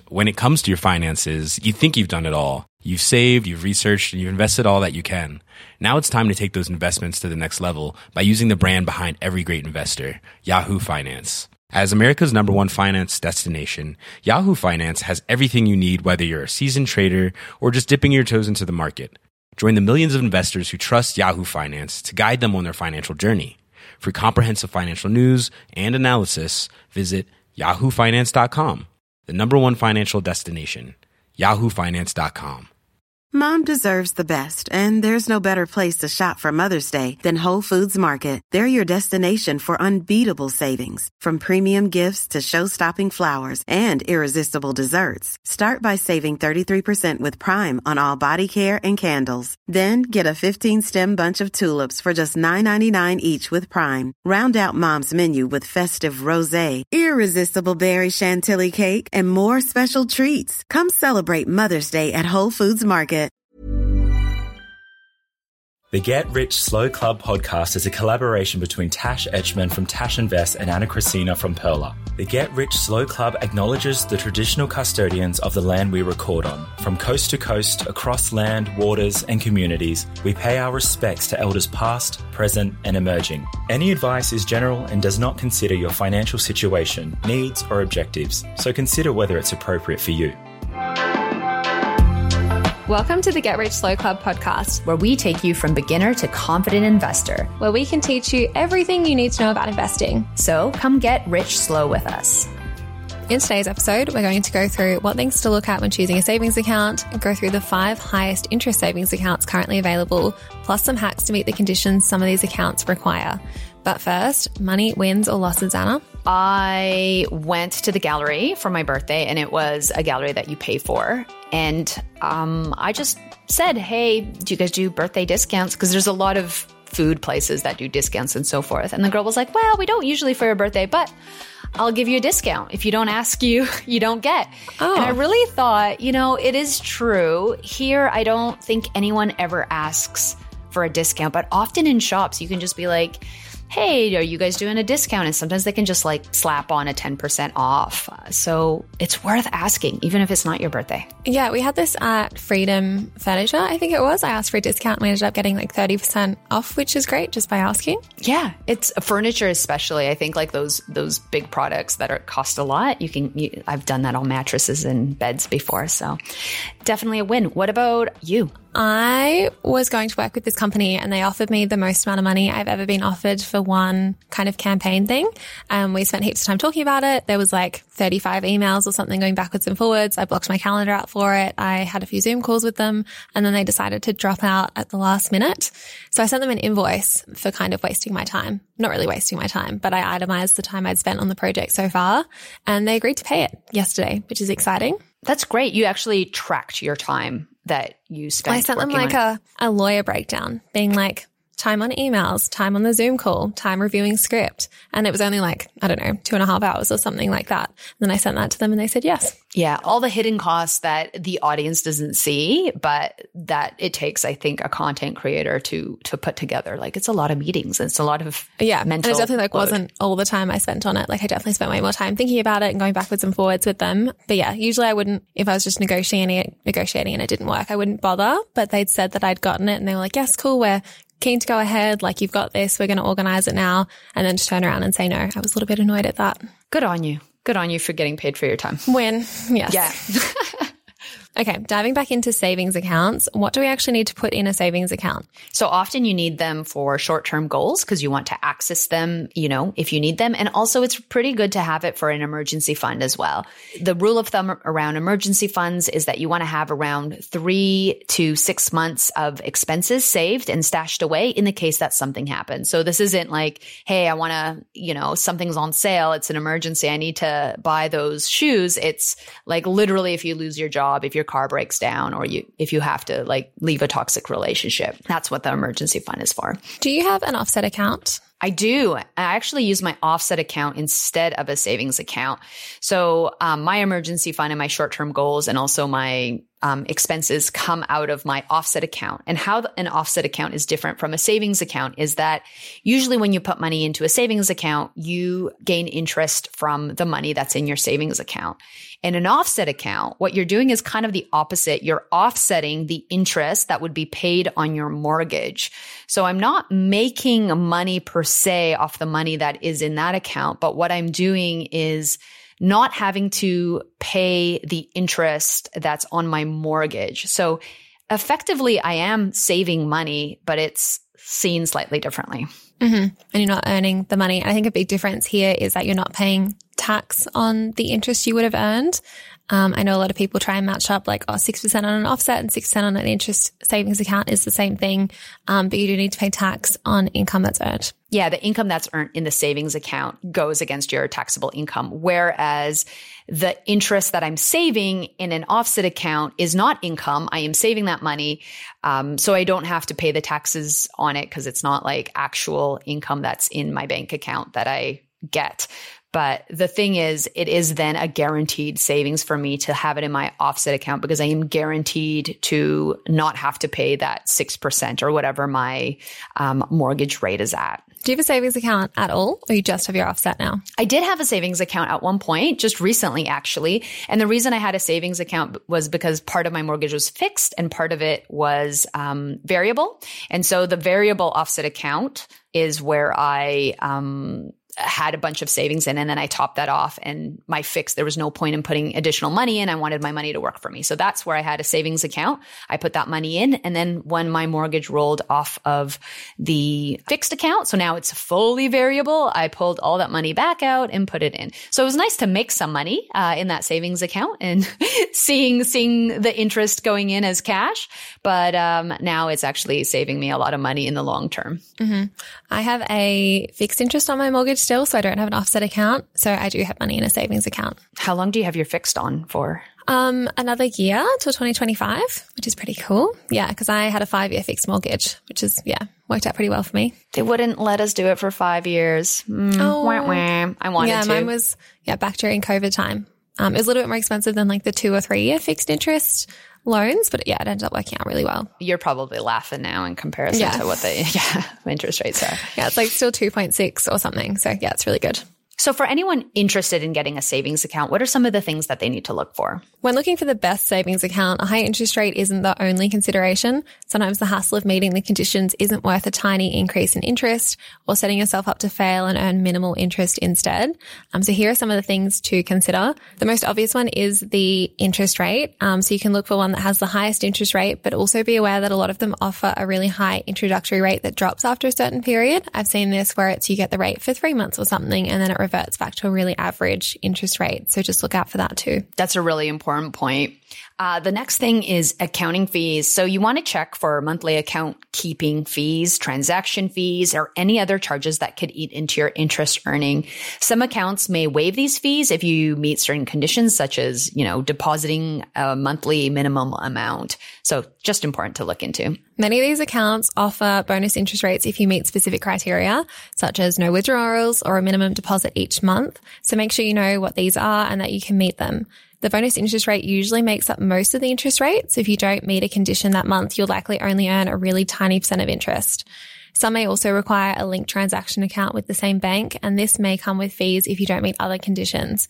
when it comes to your finances, you think you've done it all. You've saved, you've researched, and you've invested all that you can. Now it's time to take those investments to the next level by using the brand behind every great investor, Yahoo Finance. As America's #1 finance destination, Yahoo Finance has everything you need, whether you're a seasoned trader or just dipping your toes into the market. Join the millions of investors who trust Yahoo Finance to guide them on their financial journey. For comprehensive financial news and analysis, visit yahoofinance.com, the #1 financial destination, yahoofinance.com. Mom deserves the best, and there's no better place to shop for Mother's Day than Whole Foods Market. They're your destination for unbeatable savings, from premium gifts to show-stopping flowers and irresistible desserts. Start by saving 33% with Prime on all body care and candles. Then get a 15-stem bunch of tulips for just $9.99 each with Prime. Round out Mom's menu with festive rosé, irresistible berry chantilly cake, and more special treats. Come celebrate Mother's Day at Whole Foods Market. The Get Rich Slow Club podcast is a collaboration between Tash Etchman from Tash Invest and Anna Christina from Perla. The Get Rich Slow Club acknowledges the traditional custodians of the land we record on. From coast to coast, across land, waters, and communities, we pay our respects to elders past, present, and emerging. Any advice is general and does not consider your financial situation, needs, or objectives, so consider whether it's appropriate for you. Welcome to the Get Rich Slow Club podcast, where we take you from beginner to confident investor, where we can teach you everything you need to know about investing. So come get rich slow with us. In today's episode, we're going to go through what things to look at when choosing a savings account, and go through the 5 highest interest savings accounts currently available, plus some hacks to meet the conditions some of these accounts require. But first, money wins or losses, Anna? I went to the gallery for my birthday, and it was a gallery that you pay for. And I just said, hey, do you guys do birthday discounts? Because there's a lot of food places that do discounts and so forth. And the girl was like, well, we don't usually for your birthday, but I'll give you a discount. If you don't ask, you don't get. Oh. And I really thought, it is true. Here, I don't think anyone ever asks for a discount, but often in shops, you can just be like, hey, are you guys doing a discount? And sometimes they can just slap on a 10% off. So it's worth asking, even if it's not your birthday. Yeah, we had this at Freedom Furniture, I think it was. I asked for a discount and we ended up getting 30% off, which is great just by asking. Yeah, it's furniture especially. I think those big products that cost a lot, I've done that on mattresses and beds before. So definitely a win. What about you? I was going to work with this company and they offered me the most amount of money I've ever been offered for one kind of campaign thing. We spent heaps of time talking about it. There was 35 emails or something going backwards and forwards. I blocked my calendar out for it. I had a few Zoom calls with them, and then they decided to drop out at the last minute. So I sent them an invoice for kind of wasting my time. Not really wasting my time, but I itemized the time I'd spent on the project so far, and they agreed to pay it yesterday, which is exciting. That's great. You actually tracked your time that you spent. I sent them a lawyer breakdown, being time on emails, time on the Zoom call, time reviewing script. And it was only 2.5 hours or something like that. And then I sent that to them and they said yes. Yeah. All the hidden costs that the audience doesn't see, but that it takes, I think, a content creator to put together. it's a lot of meetings. It's a lot of mental and it definitely load. Wasn't all the time I spent on it. I definitely spent way more time thinking about it and going backwards and forwards with them. But yeah, usually I wouldn't, if I was just negotiating and it didn't work, I wouldn't bother. But they'd said that I'd gotten it and they were like, yes, cool, we're keen to go ahead. You've got this. We're going to organize it now. And then to turn around and say no. I was a little bit annoyed at that. Good on you. Good on you for getting paid for your time. Win. Yes. Yeah. Okay, diving back into savings accounts, what do we actually need to put in a savings account? So often you need them for short-term goals because you want to access them, if you need them. And also it's pretty good to have it for an emergency fund as well. The rule of thumb around emergency funds is that you want to have around 3 to 6 months of expenses saved and stashed away in the case that something happens. So this isn't hey, I want to, something's on sale. It's an emergency. I need to buy those shoes. It's literally if you lose your job, if your car breaks down, or if you have to leave a toxic relationship. That's what the emergency fund is for. Do you have an offset account? I do. I actually use my offset account instead of a savings account. So my emergency fund and my short-term goals and also my expenses come out of my offset account. And how an offset account is different from a savings account is that usually when you put money into a savings account, you gain interest from the money that's in your savings account. In an offset account, what you're doing is kind of the opposite. You're offsetting the interest that would be paid on your mortgage. So I'm not making money per se off the money that is in that account, but what I'm doing is not having to pay the interest that's on my mortgage. So effectively, I am saving money, but it's seen slightly differently. And you're not earning the money. I think a big difference here is that you're not paying tax on the interest you would have earned. I know a lot of people try and match up like, 6% on an offset and 6% on an interest savings account is the same thing. But you do need to pay tax on income that's earned. Yeah, the income that's earned in the savings account goes against your taxable income, whereas the interest that I'm saving in an offset account is not income. I am saving that money, so I don't have to pay the taxes on it because it's not like actual income that's in my bank account that I get. But the thing is, it is then a guaranteed savings for me to have it in my offset account because I am guaranteed to not have to pay that 6% or whatever my mortgage rate is at. Do you have a savings account at all, or you just have your offset now? I did have a savings account at one point, just recently actually. And the reason I had a savings account was because part of my mortgage was fixed and part of it was variable. And so the variable offset account is where I had a bunch of savings in, and then I topped that off, and my fix, there was no point in putting additional money in. I wanted my money to work for me. So that's where I had a savings account. I put that money in, and then when my mortgage rolled off of the fixed account, so now it's fully variable, I pulled all that money back out and put it in. So it was nice to make some money in that savings account and seeing the interest going in as cash. But now it's actually saving me a lot of money in the long term. I have a fixed interest on my mortgage still, so I don't have an offset account. So I do have money in a savings account. How long do you have your fixed on for? Another year till 2025, which is pretty cool. Yeah, because I had a 5-year fixed mortgage, which is, worked out pretty well for me. They wouldn't let us do it for 5 years. Wah, wah. I wanted to. Yeah, mine was, back during COVID time. It was a little bit more expensive than like the 2 or 3 year fixed interest loans, but it ended up working out really well. You're probably laughing now in comparison to what the interest rates are. Yeah, it's like still 2.6 or something. So it's really good. So for anyone interested in getting a savings account, what are some of the things that they need to look for? When looking for the best savings account, a high interest rate isn't the only consideration. Sometimes the hassle of meeting the conditions isn't worth a tiny increase in interest or setting yourself up to fail and earn minimal interest instead. So here are some of the things to consider. The most obvious one is the interest rate. So you can look for one that has the highest interest rate, but also be aware that a lot of them offer a really high introductory rate that drops after a certain period. I've seen this where you get the rate for 3 months or something, and then it reverts back to a really average interest rate. So just look out for that too. That's a really important point. The next thing is accounting fees. So you want to check for monthly account keeping fees, transaction fees, or any other charges that could eat into your interest earning. Some accounts may waive these fees if you meet certain conditions, such as, depositing a monthly minimum amount. So just important to look into. Many of these accounts offer bonus interest rates if you meet specific criteria, such as no withdrawals or a minimum deposit each month. So make sure you know what these are and that you can meet them. The bonus interest rate usually makes up most of the interest rate. So if you don't meet a condition that month, you'll likely only earn a really tiny % of interest. Some may also require a linked transaction account with the same bank, and this may come with fees if you don't meet other conditions.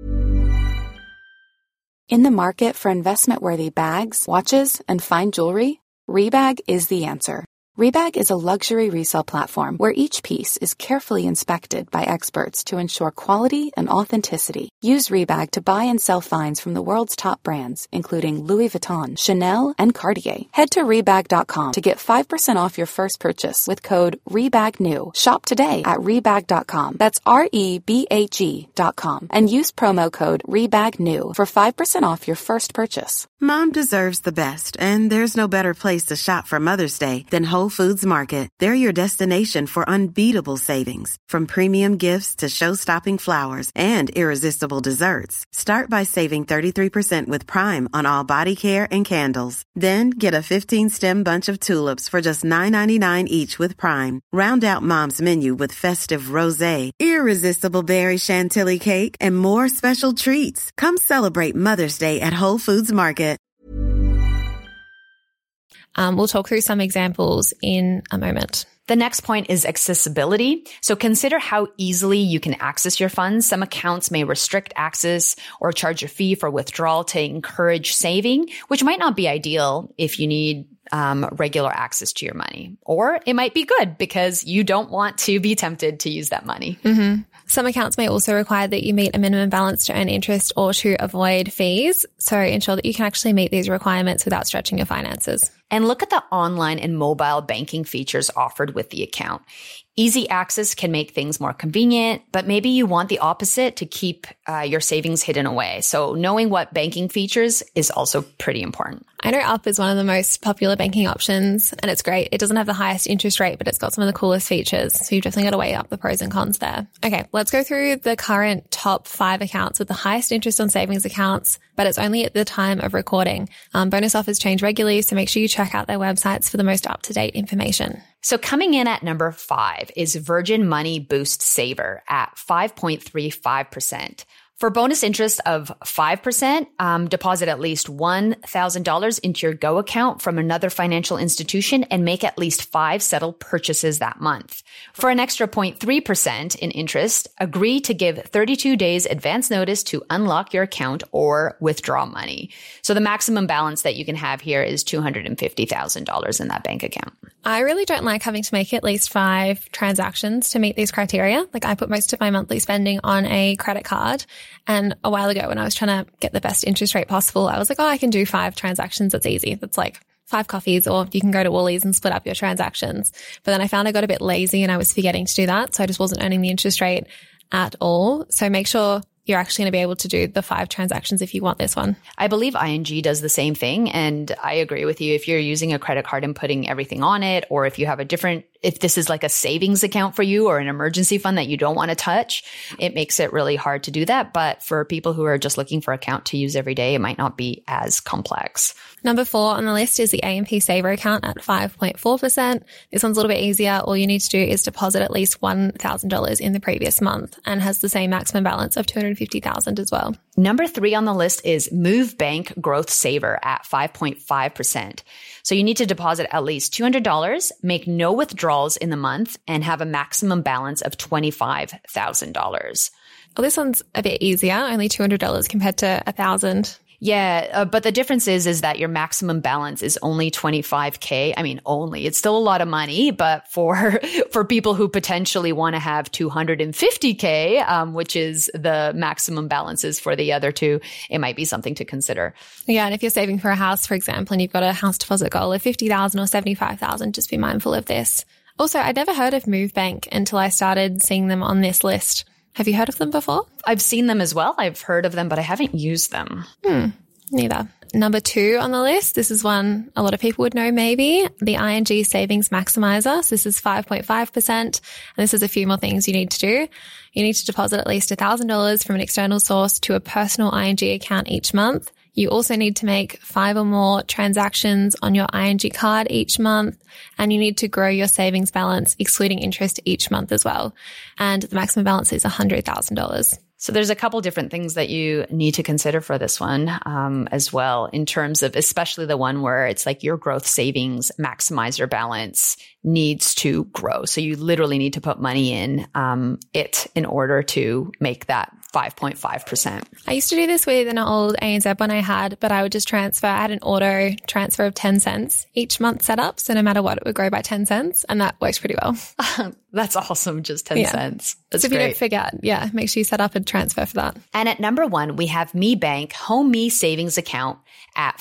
In the market for investment-worthy bags, watches, and fine jewelry, Rebag is the answer. Rebag is a luxury resale platform where each piece is carefully inspected by experts to ensure quality and authenticity. Use Rebag to buy and sell finds from the world's top brands, including Louis Vuitton, Chanel, and Cartier. Head to Rebag.com to get 5% off your first purchase with code REBAGNEW. Shop today at Rebag.com. That's REBAG.com. And use promo code REBAGNEW for 5% off your first purchase. Mom deserves the best, and there's no better place to shop for Mother's Day than Whole Foods Market. They're your destination for unbeatable savings. From premium gifts to show-stopping flowers and irresistible desserts. Start by saving 33% with Prime on all body care and candles. Then get a 15-stem bunch of tulips for just $9.99 each with Prime. Round out Mom's menu with festive rosé, irresistible berry chantilly cake, and more special treats. Come celebrate Mother's Day at Whole Foods Market. We'll talk through some examples in a moment. The next point is accessibility. So consider how easily you can access your funds. Some accounts may restrict access or charge a fee for withdrawal to encourage saving, which might not be ideal if you need regular access to your money. Or it might be good because you don't want to be tempted to use that money. Mm-hmm. Some accounts may also require that you meet a minimum balance to earn interest or to avoid fees. So ensure that you can actually meet these requirements without stretching your finances. And look at the online and mobile banking features offered with the account. Easy access can make things more convenient, but maybe you want the opposite to keep your savings hidden away. So knowing what banking features is also pretty important. I know Up is one of the most popular banking options and it's great. It doesn't have the highest interest rate, but it's got some of the coolest features. So you've definitely got to weigh up the pros and cons there. Okay, let's go through the current top 5 accounts with the highest interest on savings accounts, but it's only at the time of recording. Bonus offers change regularly, so make sure you check out their websites for the most up-to-date information. So coming in at number 5 is Virgin Money Boost Saver at 5.35%. For bonus interest of 5%, deposit at least $1,000 into your Go account from another financial institution and make at least 5 settled purchases that month. For an extra 0.3% in interest, agree to give 32 days advance notice to unlock your account or withdraw money. So the maximum balance that you can have here is $250,000 in that bank account. I really don't like having to make at least 5 transactions to meet these criteria. Like I put most of my monthly spending on a credit card. And a while ago when I was trying to get the best interest rate possible, I was like, I can do 5 transactions. That's easy. That's like 5 coffees, or you can go to Woolies and split up your transactions. But then I found I got a bit lazy and I was forgetting to do that. So I just wasn't earning the interest rate at all. So make sure you're actually going to be able to do the 5 transactions if you want this one. I believe ING does the same thing. And I agree with you. If you're using a credit card and putting everything on it, or if you have if this is like a savings account for you or an emergency fund that you don't want to touch, it makes it really hard to do that. But for people who are just looking for an account to use every day, it might not be as complex. Number 4 on the list is the AMP Saver account at 5.4%. This one's a little bit easier. All you need to do is deposit at least $1,000 in the previous month and has the same maximum balance of $250,000 as well. Number 3 on the list is Move Bank Growth Saver at 5.5%. So you need to deposit at least $200, make no withdrawals in the month, and have a maximum balance of $25,000. Well, this one's a bit easier, only $200 compared to $1,000. Yeah, but the difference is that your maximum balance is only $25K. I mean, only. It's still a lot of money, but for people who potentially want to have $250K, which is the maximum balances for the other two, it might be something to consider. Yeah, and if you're saving for a house, for example, and you've got a house deposit goal of $50,000 or $75,000, just be mindful of this. Also, I'd never heard of Move Bank until I started seeing them on this list. Have you heard of them before? I've seen them as well. I've heard of them, but I haven't used them. Neither. Number 2 on the list, this is one a lot of people would know maybe, the ING Savings Maximizer. So this is 5.5%. And this is a few more things you need to do. You need to deposit at least $1,000 from an external source to a personal ING account each month. You also need to make 5 or more transactions on your ING card each month, and you need to grow your savings balance, excluding interest, each month as well. And the maximum balance is $100,000. So there's a couple different things that you need to consider for this one as well, in terms of especially the one where it's like your growth savings maximizer balance needs to grow. So you literally need to put money in it in order to make that 5.5%. I used to do this with an old ANZ one I had, but I would just transfer. I had an auto transfer of 10 cents each month set up. So no matter what, it would grow by 10 cents. And that works pretty well. That's awesome. Just 10 cents. That's so if great. You don't forget, make sure you set up a transfer for that. And at number 1, we have Me Bank Home Me Savings Account at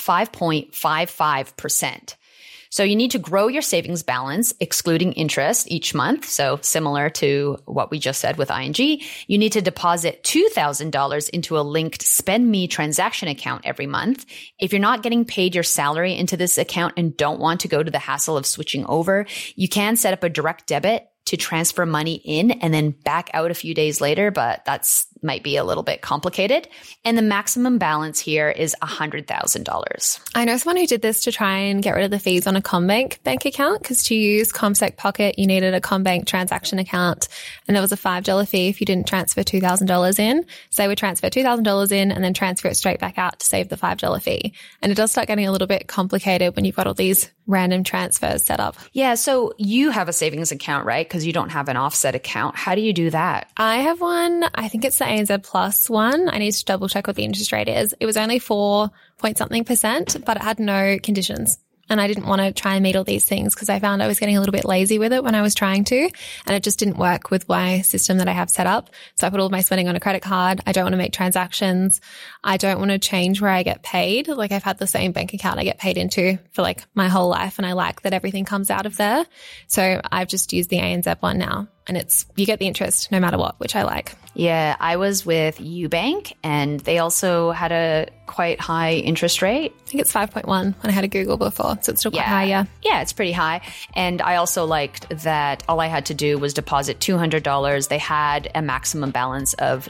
5.55%. So you need to grow your savings balance, excluding interest, each month. So similar to what we just said with ING, you need to deposit $2,000 into a linked Spend Me transaction account every month. If you're not getting paid your salary into this account and don't want to go to the hassle of switching over, you can set up a direct debit to transfer money in and then back out a few days later, but that's might be a little bit complicated. And the maximum balance here is $100,000. I know someone who did this to try and get rid of the fees on a CommBank bank account, because to use CommSec Pocket, you needed a CommBank transaction account, and there was a $5 fee if you didn't transfer $2,000 in. So they would transfer $2,000 in and then transfer it straight back out to save the $5 fee. And it does start getting a little bit complicated when you've got all these random transfers set up. Yeah, so you have a savings account, right? Because you don't have an offset account. How do you do that? I have one. I think it's the ANZ Plus one. I need to double check what the interest rate is. It was only 4.something%, but it had no conditions. And I didn't want to try and meet all these things because I found I was getting a little bit lazy with it when I was trying to, and it just didn't work with my system that I have set up. So I put all my spending on a credit card. I don't want to make transactions. I don't want to change where I get paid. Like, I've had the same bank account I get paid into for like my whole life, and I like that everything comes out of there. So I've just used the ANZ one now, and you get the interest no matter what, which I like. Yeah, I was with UBank, and they also had a quite high interest rate. I think it's 5.1 when I had a Google before, so it's still quite high, yeah. Yeah, it's pretty high. And I also liked that all I had to do was deposit $200. They had a maximum balance of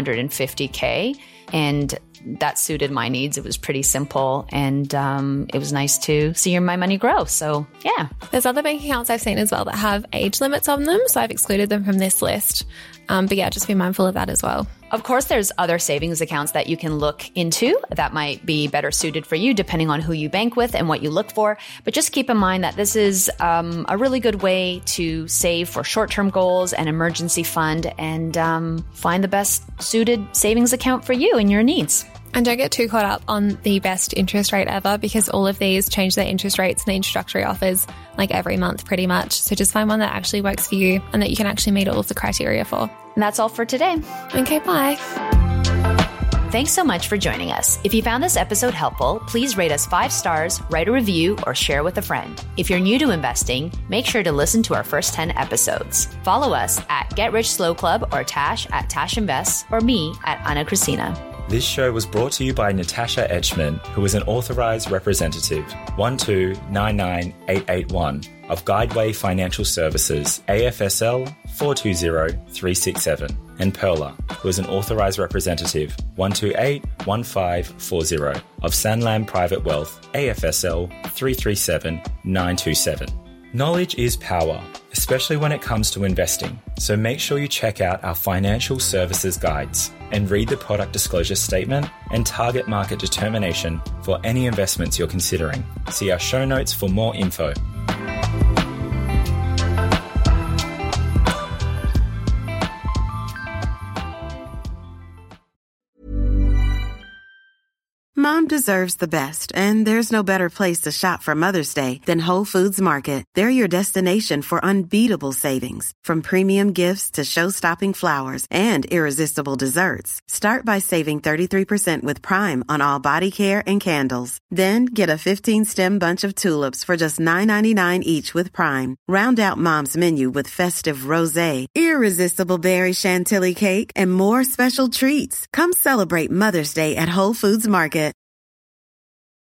$250K, and that suited my needs. It was pretty simple, and it was nice to see my money grow. So, yeah. There's other bank accounts I've seen as well that have age limits on them, so I've excluded them from this list. But yeah, just be mindful of that as well. Of course, there's other savings accounts that you can look into that might be better suited for you depending on who you bank with and what you look for. But just keep in mind that this is a really good way to save for short-term goals and emergency fund, and find the best suited savings account for you and your needs. And don't get too caught up on the best interest rate ever, because all of these change their interest rates and the introductory offers like every month pretty much. So just find one that actually works for you and that you can actually meet all of the criteria for. And that's all for today. Okay, bye. Thanks so much for joining us. If you found this episode helpful, please rate us 5 stars, write a review, or share with a friend. If you're new to investing, make sure to listen to our first 10 episodes. Follow us at Get Rich Slow Club or Tash at Tash Invests, or me at Ana Cristina. This show was brought to you by Natasha Etchman, who is an authorised representative, 1299881 of Guideway Financial Services, AFSL 420367, and Perla, who is an authorised representative, 1281540 of Sanlam Private Wealth, AFSL 337927. Knowledge is power, especially when it comes to investing. So make sure you check out our financial services guides and read the product disclosure statement and target market determination for any investments you're considering. See our show notes for more info. Mom deserves the best, and there's no better place to shop for Mother's Day than Whole Foods Market. They're your destination for unbeatable savings, from premium gifts to show-stopping flowers and irresistible desserts. Start by saving 33% with Prime on all body care and candles. Then get a 15-stem bunch of tulips for just $9.99 each with Prime. Round out Mom's menu with festive rosé, irresistible berry chantilly cake, and more special treats. Come celebrate Mother's Day at Whole Foods Market.